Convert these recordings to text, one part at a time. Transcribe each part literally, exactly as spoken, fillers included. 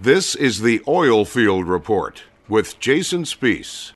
This is the Oil Field Report with Jason Spiess.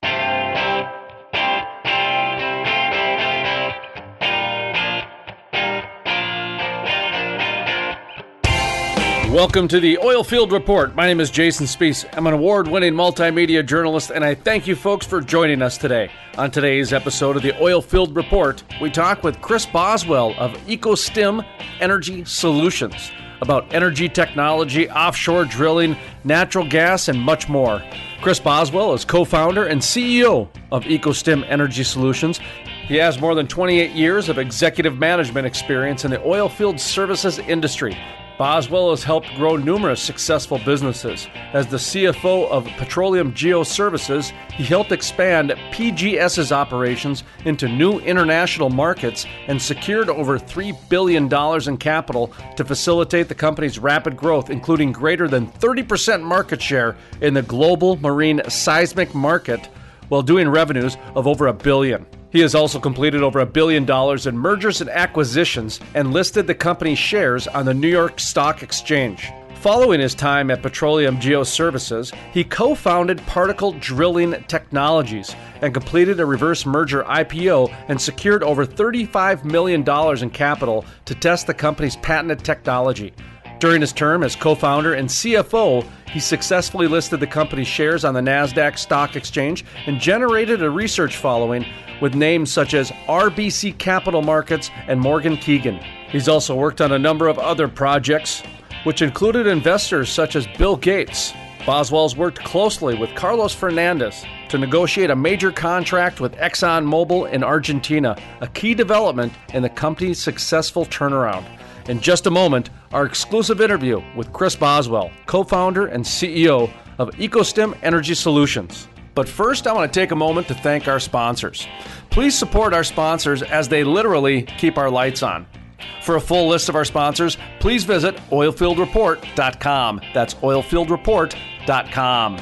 Welcome to the Oil Field Report. My name is Jason Spiess. I'm an award-winning multimedia journalist, and I thank you folks for joining us today. On today's episode of the Oil Field Report, we talk with Chris Boswell of EcoStim Energy Solutions about energy technology, offshore drilling, natural gas, and much more. Chris Boswell is co-founder and C E O of EcoStim Energy Solutions. He has more than twenty-eight years of executive management experience in the oil field services industry. Boswell has helped grow numerous successful businesses. As the C F O of Petroleum Geoservices, he helped expand PGS's operations into new international markets and secured over three billion dollars in capital to facilitate the company's rapid growth, including greater than thirty percent market share in the global marine seismic market, while doing revenues of over a billion. He has also completed over a billion dollars in mergers and acquisitions and listed the company's shares on the New York Stock Exchange. Following his time at Petroleum Geoservices, he co-founded Particle Drilling Technologies and completed a reverse merger I P O and secured over thirty-five million dollars in capital to test the company's patented technology. During his term as co-founder and C F O, he successfully listed the company's shares on the NASDAQ Stock Exchange and generated a research following with names such as R B C Capital Markets and Morgan Keegan. He's also worked on a number of other projects, which included investors such as Bill Gates. Boswell's worked closely with Carlos Fernandez to negotiate a major contract with ExxonMobil in Argentina, a key development in the company's successful turnaround. In just a moment, our exclusive interview with Chris Boswell, co-founder and C E O of EcoStim Energy Solutions. But first, I want to take a moment to thank our sponsors. Please support our sponsors as they literally keep our lights on. For a full list of our sponsors, please visit oil field report dot com. That's oil field report dot com.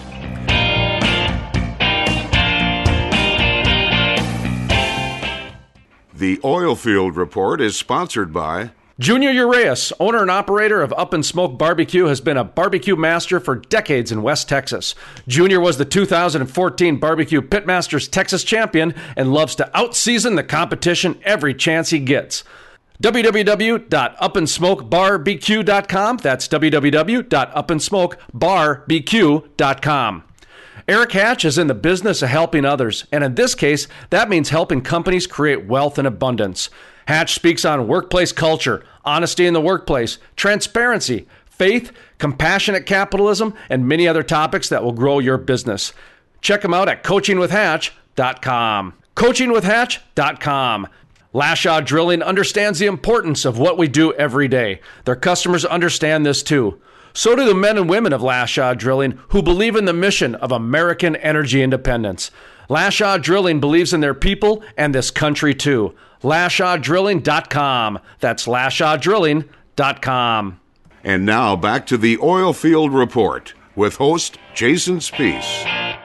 The Oil Field Report is sponsored by Junior Urias, owner and operator of Up and Smoke Barbecue, has been a barbecue master for decades in West Texas. Junior was the two thousand fourteen Barbecue Pitmasters Texas champion and loves to outseason the competition every chance he gets. w w w dot up and smoke bar b q dot com. That's w w w dot up and smoke bar b q dot com. Eric Hatch is in the business of helping others, and in this case, that means helping companies create wealth and abundance. Hatch speaks on workplace culture, honesty in the workplace, transparency, faith, compassionate capitalism, and many other topics that will grow your business. Check him out at coaching with hatch dot com. coaching with hatch dot com. Lashaw Drilling understands the importance of what we do every day. Their customers understand this too. So do the men and women of Lashaw Drilling who believe in the mission of American energy independence. Lashaw Drilling believes in their people and this country too. lashaw drilling dot com. That's lashaw drilling dot com. And now back to the Oil Field Report with host Jason Spiess.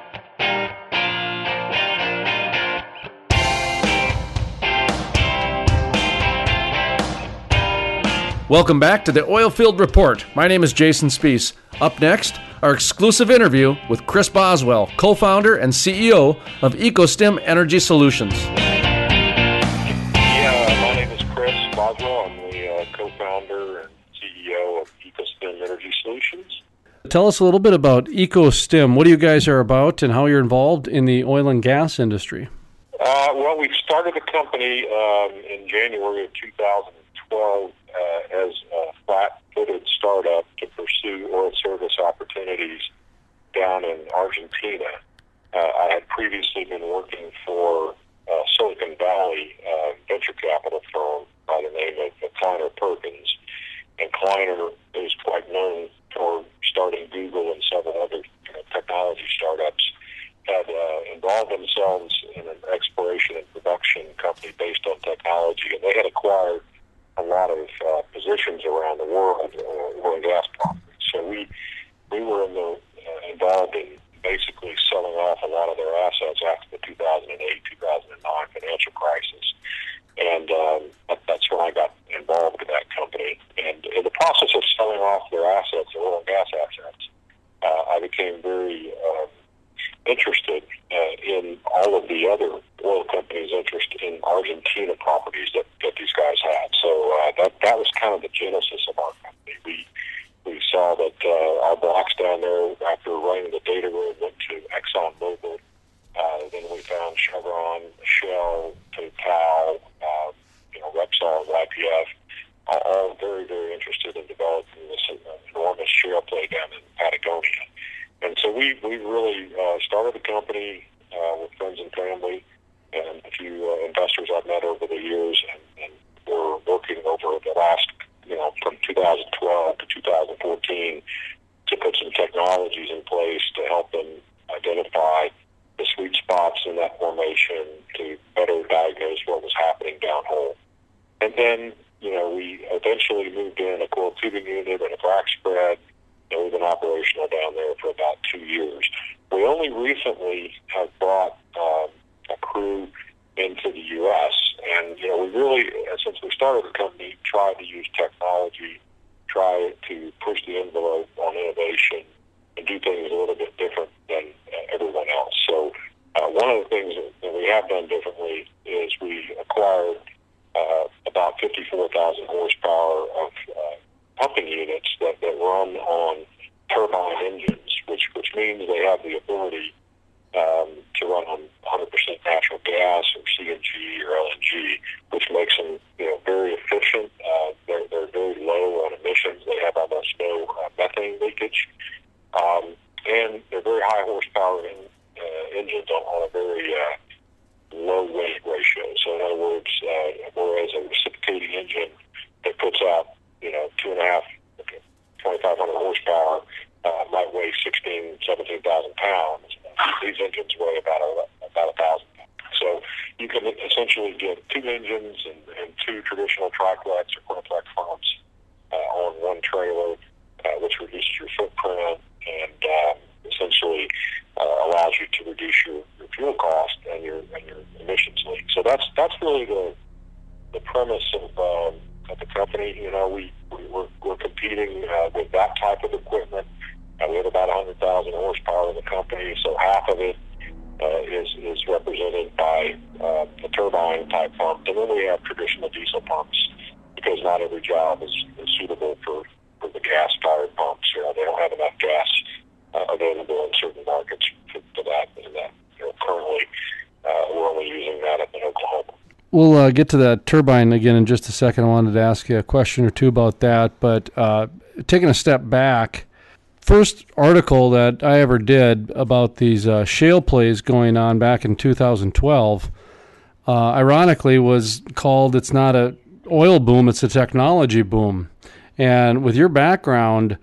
Welcome back to the Oil Field Report. My name is Jason Spiess. Up next, our exclusive interview with Chris Boswell, co-founder and C E O of EcoStim Energy Solutions. Yeah, my name is Chris Boswell. I'm the uh, co-founder and C E O of EcoStim Energy Solutions. Tell us a little bit about EcoStim, what you guys are about, and how you're involved in the oil and gas industry. Uh, well, we started the company um, in January of two thousand twelve uh, as a flat-footed startup to pursue oil service opportunities down in Argentina. Uh, I had previously been working for uh, Silicon Valley uh, venture capital firm by the name of Kleiner Perkins. And Kleiner is quite known for starting Google and several other you know, technology startups, had uh, involved themselves in an exploration and production company based on technology, and they had acquired a lot of uh, positions around the world, uh, oil and gas properties. So we we were in the, uh, involved in basically selling off a lot of their assets after the two thousand eight, two thousand nine financial crisis. And um, that, that's when I got involved with that company. And in the process of selling off their assets, their oil and gas assets, became very um, interested uh, in all of the other oil companies' interest in Argentina properties that, that these guys had. So uh, that that was kind of the genesis of our company. We we saw that uh, our blocks down there, after running the data room, went to ExxonMobil. Uh, then we found Chevron, Shell, Total, uh, you know, Repsol, Y P F, all, all very, very interested in developing this enormous shale play down in Patagonia. And so we we really uh, started the company uh, with friends and family and a few uh, investors I've met over the years, and, and we're working over the last, you know, from two thousand twelve to two thousand fourteen to put some technologies in place to help them identify the sweet spots in that formation to better diagnose what was happening downhole. And then, you know, we eventually moved in a coiled tubing unit and a frac spread, and we've been operational down there for about two years. We only recently have brought um, a crew into the U S, and, you know, we really, since we started the company, tried to use technology, try to push the envelope on innovation, and do things a little bit different than uh, everyone else. So uh, one of the things that, that we have done differently is we acquired uh, about fifty-four thousand horsepower of uh, pumping units that, that run on turbine engines, which, which means they have the ability um, to run on one hundred percent natural gas or C N G or L N G, which makes them, you know, very efficient. Uh, they're, they're very low on emissions. They have almost no uh, methane leakage. Um, and they're very high horsepower in, uh, engines on, on a very uh, low weight ratio. So in other words, uh, whereas a reciprocating engine that puts out, you know, two and a half, twenty-five hundred horsepower uh, might weigh sixteen, seventeen thousand pounds. These engines weigh about a, about a thousand pounds. So you can essentially get two engines and, and two traditional triplex or quadplex pumps uh, on one trailer, uh, which reduces your footprint and um, essentially uh, allows you to reduce your, your fuel cost and your and your emissions leak. So that's that's really the the premise of um, of the company. You know, we, we we're, we're competing uh, with that type of equipment. Uh, we have about one hundred thousand horsepower in the company, so half of it uh, is is represented by uh, the turbine type pump, and then we have traditional diesel pumps because not every job is, is suitable for. for the gas-fired pumps. You know, they don't have enough gas uh, available in certain markets for, for that. And that, you know, currently, uh, we're only using that up in Oklahoma. We'll uh, get to that turbine again in just a second. I wanted to ask you a question or two about that. But uh, taking a step back, first article that I ever did about these uh, shale plays going on back in two thousand twelve, uh, ironically, was called "It's Not a Oil Boom, It's a Technology Boom." And with your background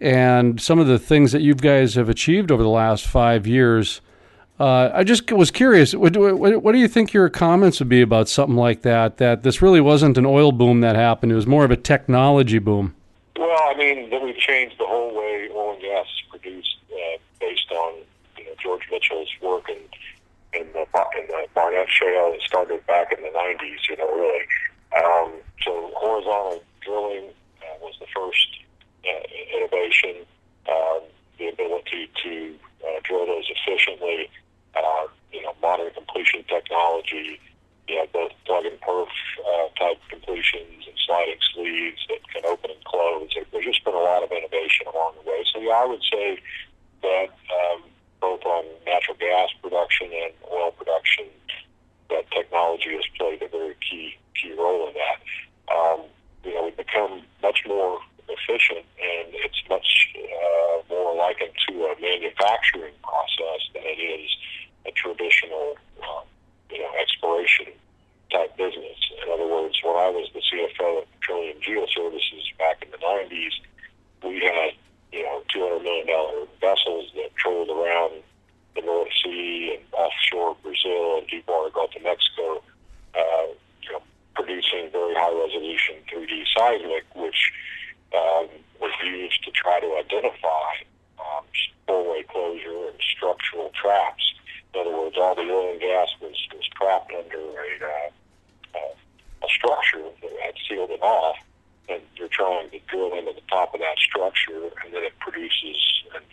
and some of the things that you guys have achieved over the last five years, uh, I just was curious, what, what, what do you think your comments would be about something like that, that this really wasn't an oil boom that happened, it was more of a technology boom? Well, I mean, then we've changed the whole way oil and gas is produced uh, based on, you know, George Mitchell's work in, in, the, in the Barnett Shale that started back in the nineties, you know, really. Um, so horizontal drilling was the first uh, innovation, um, the ability to uh, drill those efficiently, uh, you know, modern completion technology, you know, both plug and perf uh, type completions and sliding sleeves that can open and close. There's just been a lot of innovation along the way. So, yeah, I would say that um, both on natural gas production and oil production, that technology has played a very key key role in that. Um, you know, we've become much more efficient, and it's much uh, more likened to a manufacturing process than it is a traditional, um, you know, exploration type business. In other words, when I was the C F O at Petroleum Geoservices back in the nineties, we had, you know, two hundred million dollars vessels that trolled around the North Sea and offshore Brazil and deepwater Gulf of Mexico, uh, you know, producing very high-resolution three D seismic, which um, was used to try to identify um, spillway closure and structural traps. In other words, all the oil and gas was, was trapped under a, uh, uh, a structure that had sealed it off, and you're trying to drill into the top of that structure, and then it produces and flows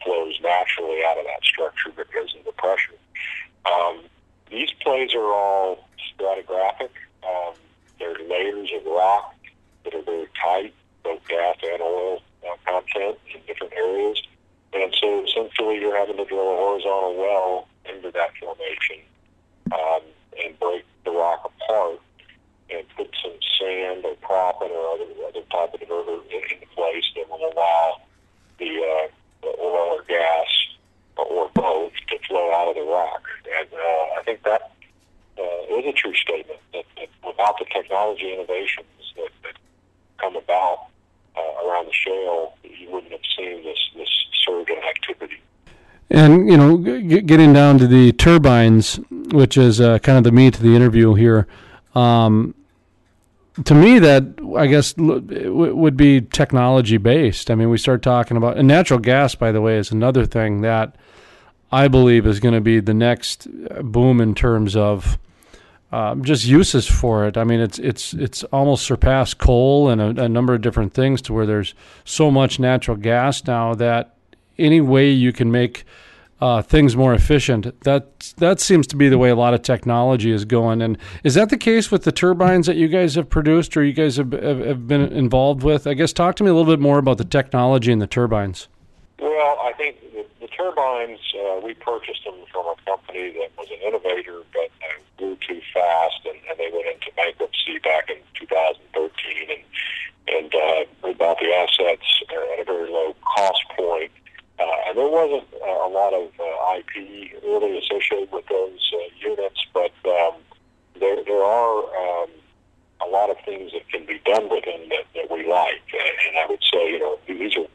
naturally out of that structure because of the pressure. Um, these plays are all stratigraphic. Um, they're layers of rock that are very tight, both gas and oil uh, content in different areas. And so essentially you're having to drill a horizontal well into that formation um, and break the rock apart and put some sand or proppant or other, other type of diverter into place that will allow the, uh, the oil or gas or both to flow out of the rock. And uh, I think that uh, is a true statement that, that without the technology innovations that, that come about uh, around the shale, you wouldn't have seen this, this surge in activity. And, you know, g- getting down to the turbines, which is uh, kind of the meat of the interview here, um, to me that, I guess, w- would be technology-based. I mean, we start talking about, and natural gas, by the way, is another thing that I believe is going to be the next boom in terms of um, just uses for it. I mean, it's it's it's almost surpassed coal and a, a number of different things to where there's so much natural gas now that any way you can make uh, things more efficient, that that seems to be the way a lot of technology is going. And is that the case with the turbines that you guys have produced or you guys have, have, have been involved with? I guess talk to me a little bit more about the technology in the turbines. Well, I think the, the turbines, uh, we purchased them from a company that was an innovator, but uh, grew too fast, and, and they went into bankruptcy back in two thousand thirteen, and, and uh, we bought the assets at a very low cost point. Uh, and there wasn't uh, a lot of uh, I P really associated with those uh, units, but um, there, there are um, a lot of things that can be done with them that, that we like. And I would say, you know, these are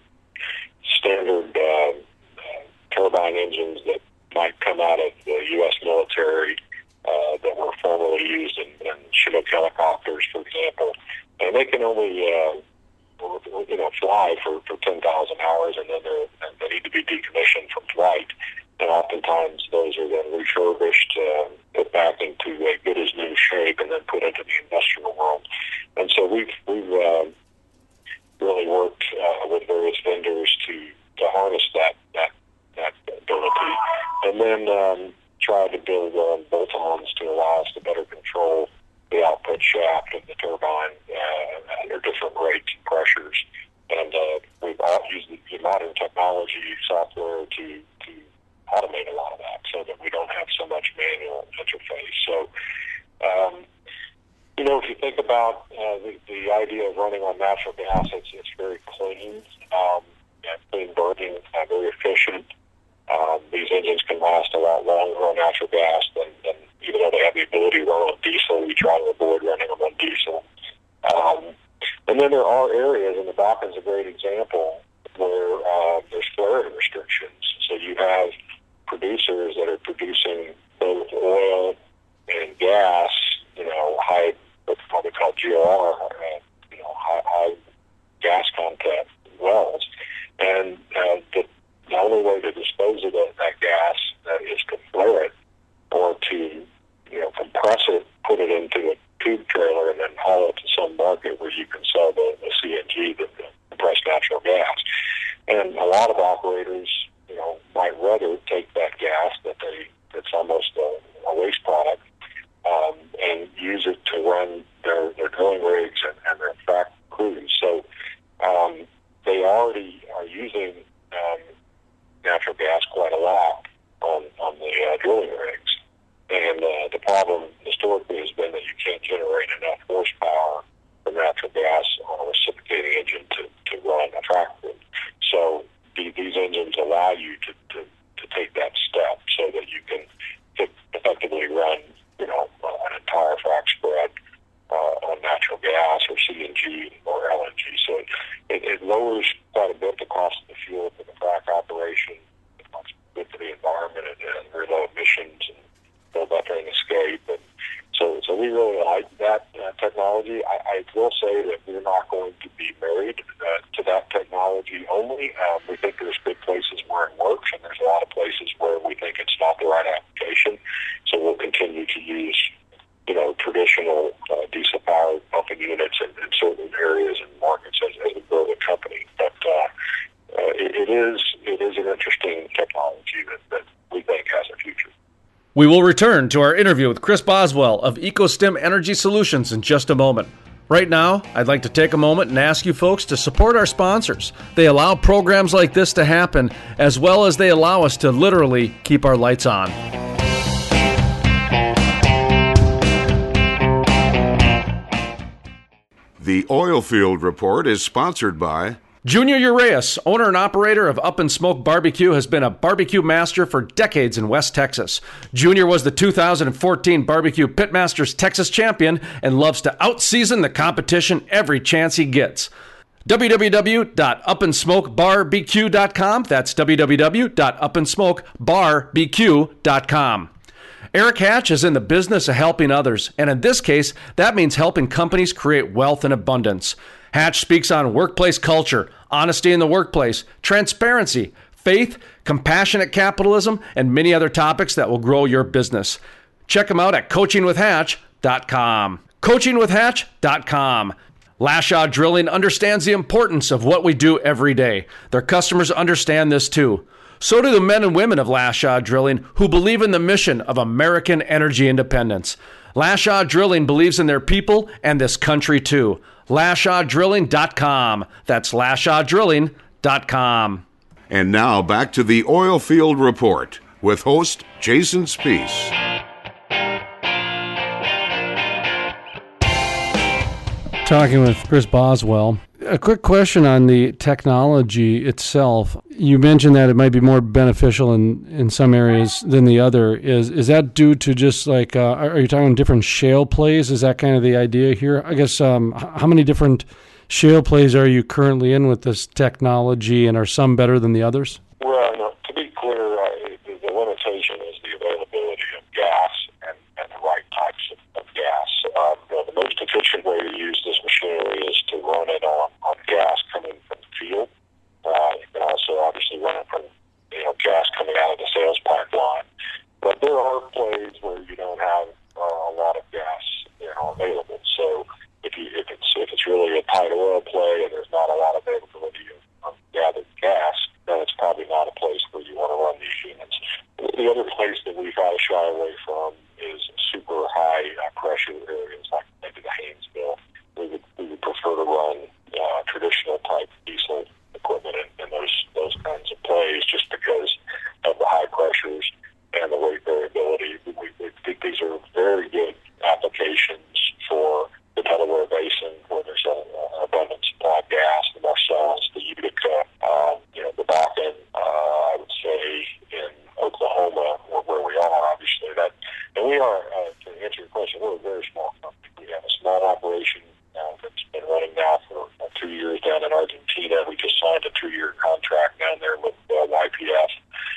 standard uh, uh, turbine engines that might come out of the U S military uh, that were formerly used in, in Chinook helicopters, for example. And they can only, uh, you know, fly for, for ten thousand hours, and then they're, they need to be decommissioned from flight. And oftentimes those are then refurbished, uh, put back into a good as new shape, and then put into the industrial world. And so we've we've uh, really worked uh, with various vendors to, to harness that, that that ability, and then um, try to build um, bolt-ons to allow us to better control the output shaft of the turbine uh, under different rates and pressures. And uh, we've all used the modern technology software to, to automate a lot of that so that we don't have so much manual interface. So, um, you know, if you think about uh, the, the idea of running on natural gas, it's, it's very clean, um, clean burning, uh, very efficient. Um, these engines can last a lot longer on natural gas than, than even though they have the ability to run on diesel. We try to avoid running them on diesel. Um, and then there are areas, and the Bakken's a great example, where uh, there's flaring restrictions. So you have producers that are producing both oil and gas, you know, high, what's probably called G O R, uh, you know, high, high gas content wells. And uh, the, the only way to dispose of that, that gas uh, is to flare it or to, you know, compress it, put it into a tube trailer, and then haul it to some market where you can sell the, the C N G, the, the compressed natural gas. And a lot of operators, you know, might rather take that gas that they, that's almost a, a waste product, um, and use it to run their, their drilling rigs and, and their frac crews. So um, they already are using um, natural gas quite a lot on, on the uh, drilling rigs. And uh, the problem historically has been that you can't generate enough horsepower from natural gas on a reciprocating engine to, to run a frac crew. So the, these engines allow you to, to, to take that step so that you can effectively run, you know, an entire frac spread uh, on natural gas or C N G or L N G. So it, it lowers quite a bit the cost of the fuel for the frac operation. It's good for the environment and, and very low emissions and no methane escape. And so, so we really like that uh, technology. I, I will say that we're not going to be married uh, to that technology only. Um, we think there's good places where it works, and there's a lot of places where we think it's not the right application. So we'll continue to use, you know, traditional uh, diesel-powered pumping units in, in certain areas and markets as, as we grow the company. But uh, uh, it, it is it is an interesting technology. We will return to our interview with Chris Boswell of EcoStim Energy Solutions in just a moment. Right now, I'd like to take a moment and ask you folks to support our sponsors. They allow programs like this to happen, as well as they allow us to literally keep our lights on. The Oilfield Report is sponsored by Junior Urias, owner and operator of Up and Smoke Barbecue, has been a barbecue master for decades in West Texas. Junior was the two thousand fourteen Barbecue Pitmasters Texas champion and loves to outseason the competition every chance he gets. w w w dot up and smoke bar b q dot com. That's w w w dot up and smoke bar b q dot com. Eric Hatch is in the business of helping others, and in this case, that means helping companies create wealth and abundance. Hatch speaks on workplace culture, honesty in the workplace, transparency, faith, compassionate capitalism, and many other topics that will grow your business. Check him out at coaching with hatch dot com. coaching with hatch dot com. Lashaw Drilling understands the importance of what we do every day. Their customers understand this too. So do the men and women of Lashaw Drilling who believe in the mission of American energy independence. Lashaw Drilling believes in their people and this country too. Lashaw Drilling dot com. That's Lashaw Drilling dot com. And now back to the Oilfield Report with host Jason Spiess. Talking with Chris Boswell. A quick question on the technology itself. You mentioned that it might be more beneficial in, in some areas than the other. Is is that due to just like, uh, are you talking different shale plays? Is that kind of the idea here? I guess, um, how many different shale plays are you currently in with this technology, and are some better than the others? Well, no, to be clear, uh, the, the limitation is the availability of gas and, and the right types of, of gas. Um, you know, the most efficient way to use this machinery is to run it on, on gas coming from the field. Uh, you can also obviously run it from, you know, gas coming out of the sales pipeline. But there are plays where you don't have uh, a lot of gas, you know, available. So if you if it's if it's really a tight oil play and there's not a lot of availability of, of gathered gas, then it's probably not a place where you want to run these units. The other place that we've had to shy away from is super high uh, pressure areas like maybe the Haynesville. We would we would prefer to run uh, traditional type diesel equipment in, in those those kinds of plays, just because of the high pressures and the weight variability. We, we think these are very good applications for the Delaware Basin, where there's an abundant supply of gas, the Marcellus, the Utica, um, you know, the Bakken. Uh, I would say in Oklahoma, where, where we are, obviously that, and we are. Uh, to answer your question, we're a very small company. We have a small operation uh, that's been running now for uh, two years down in Argentina. We just signed a two-year contract down there with uh, Y P F.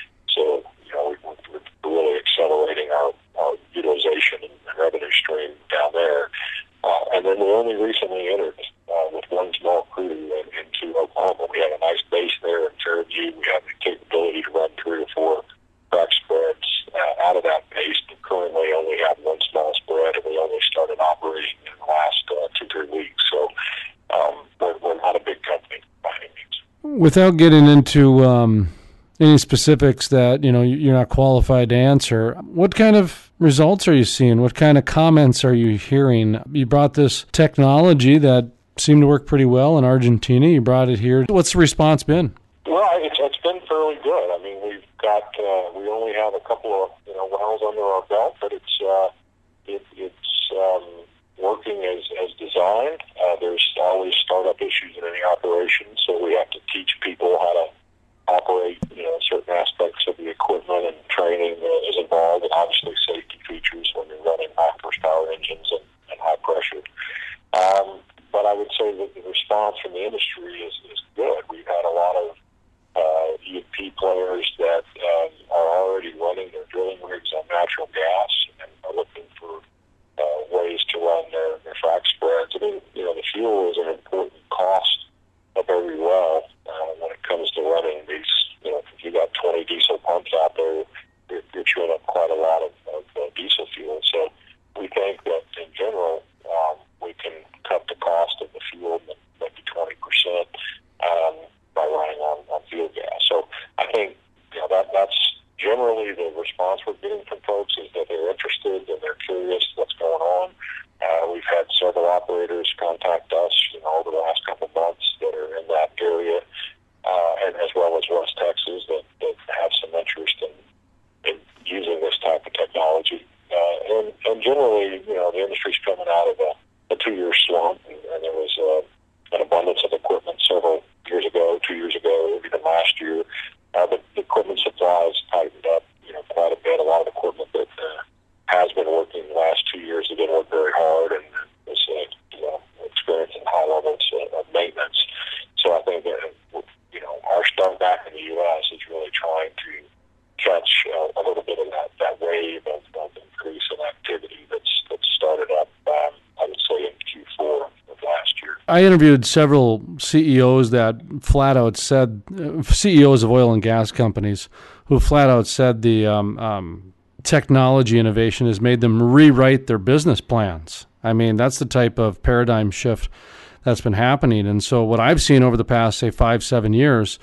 So, you know, we, we're really accelerating our, our utilization and revenue stream down there. Uh, and then we only recently entered uh, with one small crew in, into Oklahoma. We have a nice base there in Fairview. We have the capability to run three or four frac spreads uh, out of that base. We currently only have one small spread, and we only started operating in the last uh, two, three weeks. So um, we're, we're not a big company by any means. Without getting into um, any specifics that, you know, you're not qualified to answer, what kind of results are you seeing? What kind of comments are you hearing? You brought this technology that seemed to work pretty well in Argentina. You brought it here. What's the response been? Well, it's, it's been fairly good. I mean, we've got, uh, we only have a couple of, you know, wells under our belt, but it's, uh, it, it's um, working as, as designed. Uh, there's always startup issues in any operation, so we have to teach people how to operate, you know, certain aspects of the equipment, and training uh, is involved, and obviously safety features when you're running high horsepower engines and, and high pressure. Um, but I would say that the response from the industry is, is good. We've had a lot of uh, E and P players that um, are already running their drilling rigs on natural gas and are looking for uh, ways to run their, their frac spreads. I mean, you know, the fuel is an important cost of every well uh, when it comes to running these. You know, if you got twenty diesel pumps out there, you're, you're chewing up quite a lot of, of uh, diesel fuel. So we think that in general, um, we can cut the cost of the fuel maybe twenty percent um, by running on, on fuel gas. So I think, you know, that that's generally, the response we're getting from folks is that they're interested and they're curious what's going on. Uh, we've had several operators contact us, you know, over the last couple of months that are in that area, uh, and as well as West Texas that, that have some interest in, in using this type of technology. Uh, and, and generally, you know, the industry's coming out of a, a two-year slump, and, and there was uh, an abundance of equipment several years ago, two years ago, even last year. Uh, the, the equipment supply has tightened up, you know, quite a bit. A lot of equipment that uh, has been working the last two years has been working very hard and is, uh, you know, experiencing high levels of, of maintenance. So I think that, you know, our start back in the U S is really trying to catch uh, a little bit of that, that wave of, of increase in activity that's, that's started up, um, I would say, in Q four of last year. I interviewed several C E Os that flat out said, uh, C E Os of oil and gas companies, who flat out said the um, um, technology innovation has made them rewrite their business plans. I mean, that's the type of paradigm shift that's been happening. And so what I've seen over the past, say, five, seven years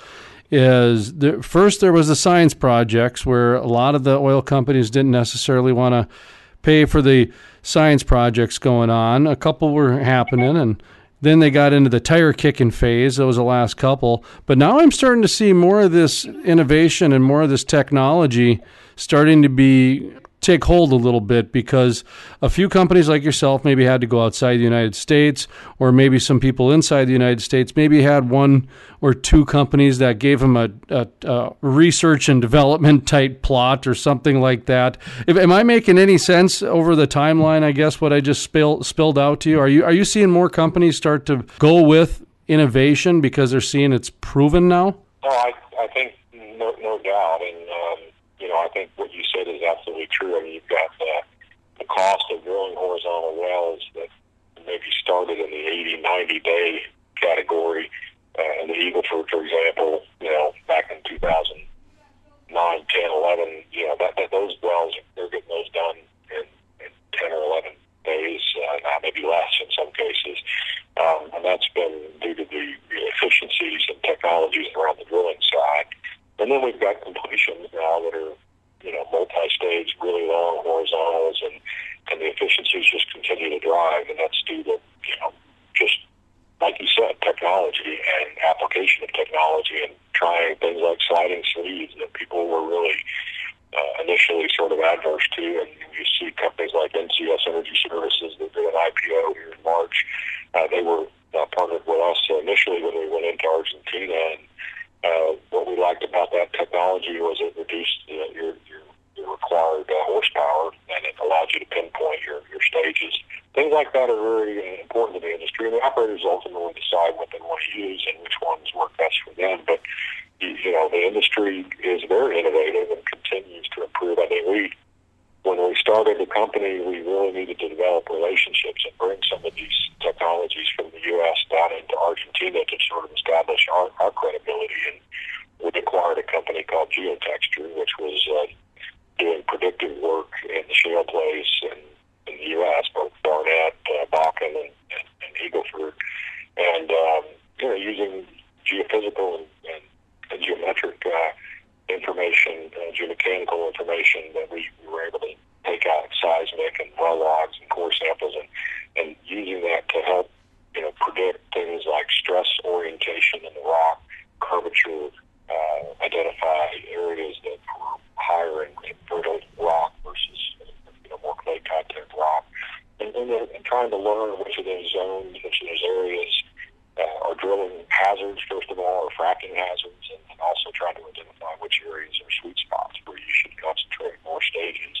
is the, first there was the science projects where a lot of the oil companies didn't necessarily want to pay for the science projects going on. A couple were happening, and then they got into the tire kicking phase. That was the last couple. But now I'm starting to see more of this innovation and more of this technology starting to be take hold a little bit, because a few companies like yourself maybe had to go outside the United States, or maybe some people inside the United States maybe had one or two companies that gave them a, a, a research and development type plot or something like that. If, am I making any sense over the timeline, I guess, what I just spill, spilled out to you? Are you are you seeing more companies start to go with innovation because they're seeing it's proven now? Oh, I, I think no, no doubt. And, um, you know, I think what you said is absolutely true. I mean, you've got the, the cost of drilling horizontal wells that maybe started in the eighty, ninety day category. Uh, in the Eagle Ford, for example, you know, back in two thousand nine, ten, eleven, you know, that, that those wells, they're getting those done in, in ten or eleven days, uh, now maybe less in some cases. Um, and that's been due to the, the efficiencies and technologies around the drilling side. And then we've got completions now that are, you know, multi-stage, really long horizontals, and, and the efficiencies just continue to drive. And that's due to, you know, just, like you said, technology and application of technology, and trying things like sliding sleeves that people were really uh, initially sort of adverse to. And you see companies like N C S Energy Services that did an I P O here in March. Uh, they were uh, partnered with us initially when we went into Argentina, and Uh, what we liked about that technology was it reduced uh, your, your, your required uh, horsepower, and it allowed you to pinpoint your, your stages. Things like that are very uh, important to the industry, and the operators ultimately decide what they want to use and which ones work best for them. But, you, you know, the industry is very innovative and continues to improve. I mean, we, when we started the company, we really needed to develop relationships and bring some of these technologies from the U S down into Argentina to sort of establish our, our credibility. And we acquired a company called Geotexture, which was uh, doing predictive work in the shale plays in, in the U S, both Barnett, uh, Bakken, and, and, and Eagle Ford. And, um, you know, using geophysical and, and, and geometric uh, information, uh, geomechanical information, that we, we were able to take out seismic and well logs and core samples, and, and using that to help, you know, predict things like stress orientation in the rock, curvature, uh, identify areas that were higher in, in fertile rock versus, you know, more clay content rock, and, and, and trying to learn which of those zones, which of those areas uh, are drilling hazards, first of all, or fracking hazards, and, and also trying to identify which areas are sweet spots where you should concentrate more stages.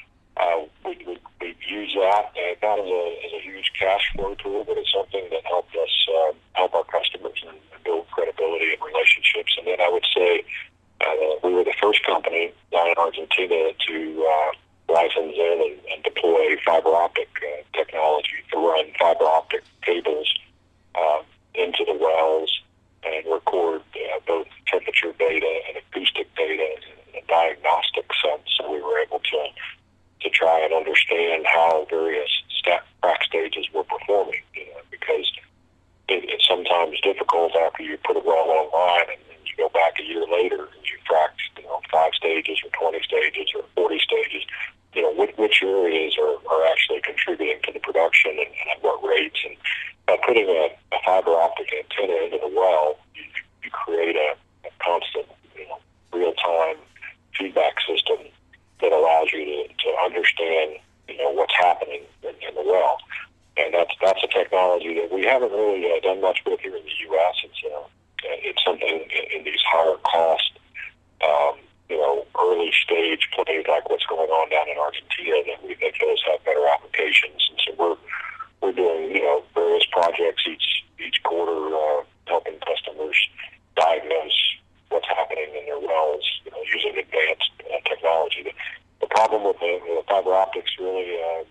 Uh, we, we, we use that uh, not as a, as a huge cash flow tool, but it's something that helped us uh, help our customers and, and build credibility and relationships. And then I would say uh, we were the first company down in Argentina to uh, license in and, and deploy fiber optic uh, technology to run fiber optic cables uh, into the wells and record uh, both temperature data and acoustic data in a diagnostic sense. So we were able to to try and understand how various stack frac stages were performing, you know, because it, it's sometimes difficult after you put a well online and, and you go back a year later and you fracked, you know, five stages or twenty areas are, are actually contributing to the production and, and at what rates. And by putting a, a fiber optic antenna into the well, you, you create a, a constant, you know, real-time feedback system that allows you to, to understand, you know, what's happening in, in the well. And that's that's a technology that we haven't really uh, done much with here in the U S. It's uh, it's something in, in these higher cost, um, you know, early stage plays like what's going on down in Argentina that we think those have better applications. And so we're we're doing, you know, various projects each each quarter, uh, helping customers diagnose what's happening in their wells, you know, using advanced uh, technology. The, the problem with the, the fiber optics really uh,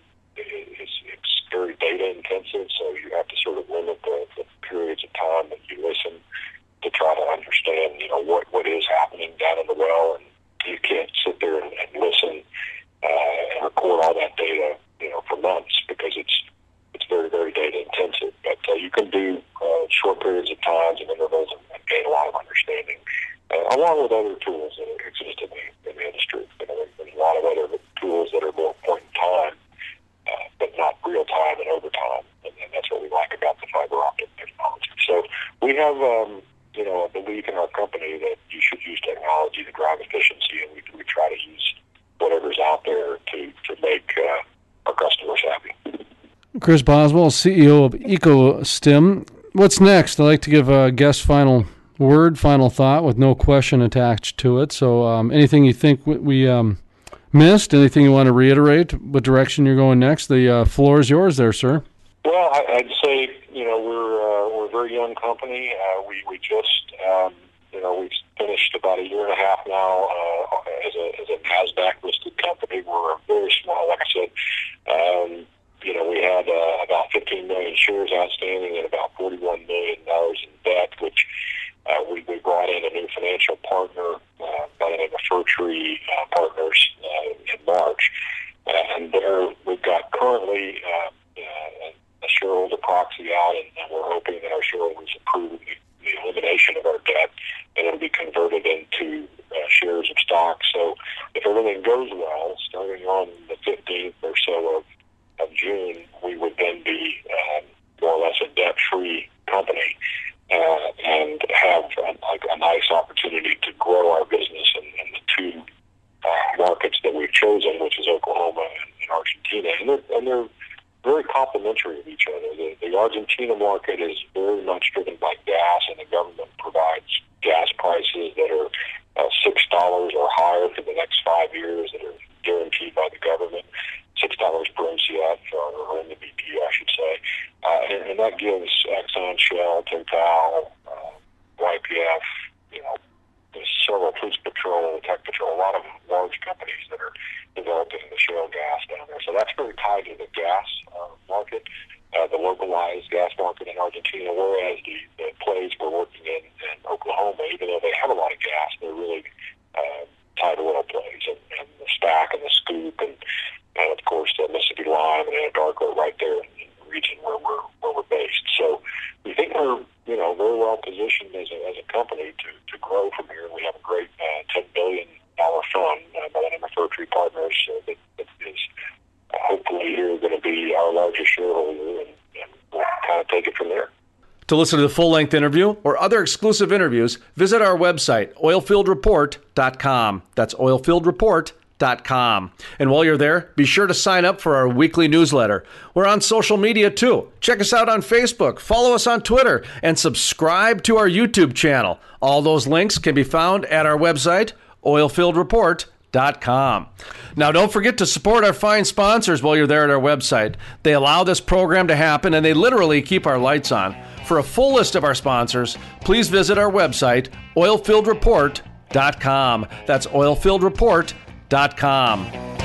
is it's very data intensive, so you have to sort of limit the, the periods of time that you listen to try to understand, you know, what, what is happening down in the well, and you can't sit there and, and listen uh, and record all that data, you know, for months because it's it's very, very data intensive. But uh, you can do uh, short periods of times and intervals and, and gain a lot of understanding, uh, along with other tools that exist in the, in the industry. You know, there's a lot of other tools that are more point in time, uh, but not real time and over time, and, and that's what we like about the fiber optic technology. So we have, um, you know, a belief in our company that you should use technology to drive efficiency, and we, we try to use whatever's out there to, to make uh, our customers happy. Chris Boswell, C E O of EcoStim. What's next? I'd like to give a guest final word, final thought with no question attached to it. So um, anything you think we um, missed, anything you want to reiterate, what direction you're going next? The uh, floor is yours there, sir. Well, I'd say, you know, we're uh, we're a very young company. Uh, we we just, um, you know, we've finished about a year and a half now uh, as a as a NASDAQ listed company. We're very small, like I said. Um, you know, we had uh, about fifteen million shares outstanding and about forty-one million dollars in debt, which uh, we, we brought in a new financial partner uh, by the name of Fir Tree uh, Partners uh, in March. Uh, and there we've got currently uh, uh, a shareholder proxy out, and, and we're hoping that our shareholders approve the, the elimination of our debt, and it'll be converted into uh, shares of stock. So if everything goes well, starting on the fifteenth or so of, of June, we would then be um, more or less a debt-free company uh, and have a, like a nice opportunity to grow our business in, in the two uh, markets that we've chosen, which is Oklahoma and, and Argentina. And they're, and they're very complementary of each other. The, the Argentina market is very much driven by gas, and the government provides gas prices that are uh, six dollars or higher for the next five years that are guaranteed by the government, six dollars per M C F, or, or M M B T U, I should say. Uh, and, and that gives Exxon, Shell, Total, uh, Y P F, you know, there's several, Police Patrol, Tech Patrol, a lot of large companies that are developing the shale gas down there. So that's very tied to the gas uh, market, uh, the localized gas market in Argentina, whereas the, the plays we're working in in Oklahoma, even though they have a lot of gas, they're really uh, tied oil plays, and, and the STACK and the SCOOP, and, and of course the Mississippi Lime and Anadarko right there in the region where we're where we're based. So we think we're, you know, very well positioned as a, as a company to, to grow from here. We have a great uh, ten billion dollars fund uh, by the name of Fir Tree Partners uh, that, that is uh, hopefully here going to be our largest shareholder, and, and we'll kind of take it from there. To listen to the full-length interview or other exclusive interviews, visit our website, oilfield report dot com. That's oilfield report dot com. And while you're there, be sure to sign up for our weekly newsletter. We're on social media too. Check us out on Facebook, follow us on Twitter, and subscribe to our YouTube channel. All those links can be found at our website, oilfield report dot com. Now, don't forget to support our fine sponsors while you're there at our website. They allow this program to happen, and they literally keep our lights on. For a full list of our sponsors, please visit our website, oilfield report dot com. That's oilfield report dot com.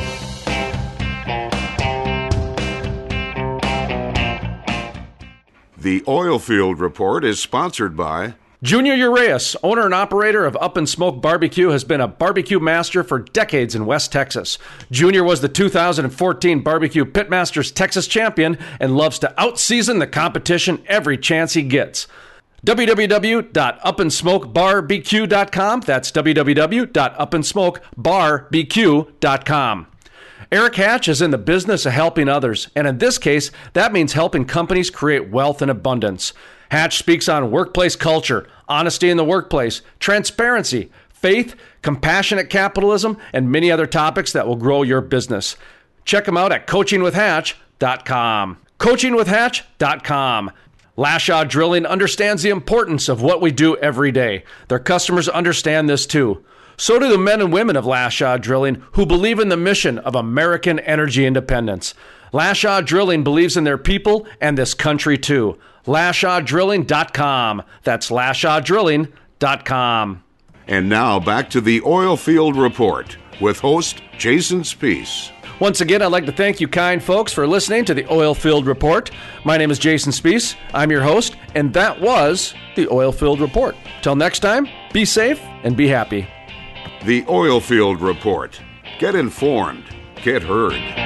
The Oilfield Report is sponsored by Junior Urias, owner and operator of Up and Smoke Barbecue, has been a barbecue master for decades in West Texas. Junior was the two thousand fourteen Barbecue Pitmasters Texas champion and loves to outseason the competition every chance he gets. w w w dot up and smoke bar b q dot com. That's w w w dot up and smoke bar b q dot com. Eric Hatch is in the business of helping others, and in this case, that means helping companies create wealth and abundance. Hatch speaks on workplace culture, honesty in the workplace, transparency, faith, compassionate capitalism, and many other topics that will grow your business. Check him out at coaching with hatch dot com. coaching with hatch dot com. Lashaw Drilling understands the importance of what we do every day. Their customers understand this too. So do the men and women of Lashaw Drilling who believe in the mission of American energy independence. Lashaw Drilling believes in their people and this country too. lashaw drilling dot com. That's lashaw drilling dot com. And now back to the Oilfield Report with host Jason Spiess. Once again, I'd like to thank you kind folks for listening to the Oilfield Report. My name is Jason Spiess. I'm your host, and that was the Oilfield Report. Till next time, be safe and be happy. The Oilfield Report. Get informed. Get heard.